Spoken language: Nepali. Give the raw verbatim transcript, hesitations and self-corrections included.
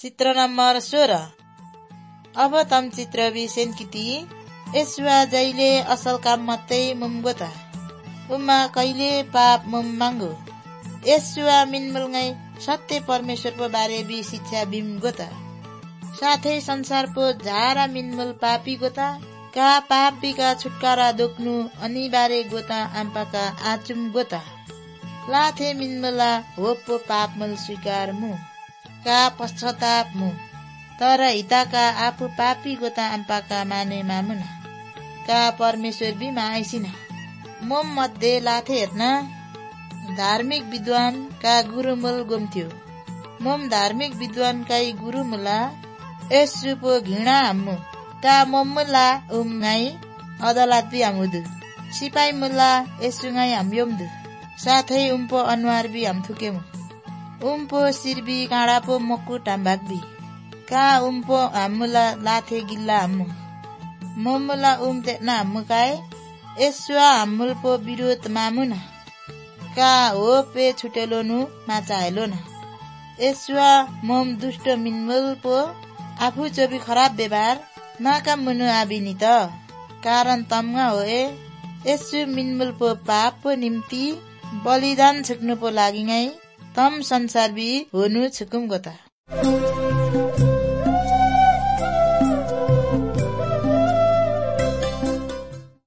चित्र नम्बर सोह्र। अब तम चित्र भी सेनकिती यसुआ जैले असल काम मत्तै मुम गोता उमा कहिले पाप मुम मांगो यसुआ मिनमल गाई सत्य परमेश्वर पो बारे भी शिक्षा बिम गोता साथै संसार पो झारा मिनमल पापी गोता का पाप बिका छुटकारा दोक्नु अनिबारे गोता आम्पाका आचुम गोता लाथे मिनमला हो पो पाप मल स्वीकार मु का पश्चाताप मु तर हिताका आफू पापी गोता आम्पाका माने मामुना का परमेश्वर भी माइसिना मोम मध्ये लाथे हेर्न धार्मिक विद्वान का गुरुमुल गुम्थ्यो मोम धार्मिक विद्वान काई गुरुमुला यसु पो घृणा हाम्मु का मोमुला उम गाई अदालत भी हामुदु सिपाही मुला यसु गाई हाम्योमदु साथै उम्पो अनुहार भी हाम थुकेमु उम्पो सिरबी काँडा पो मक्कु टाम्बाकबी का उम्पो हामुला लाथे गिल्ला हाम्मु मोमुला उम तेना हाम्मु काए यसुआ हाम्मुल पो विरोध मामुना का हो पे छुटेलोनु माचाहेलो न यसुआ मोम दुष्ट मिनमुल पो आफू चोबी खराब व्यवहार नाका मुनु आबिनी त कारण तमगा हो ए यसु मिनमुल पो पाप पो निम्ति बलिदान छुक्नु पो लागि गाई तम संसार भी होनु छुकुम गोता।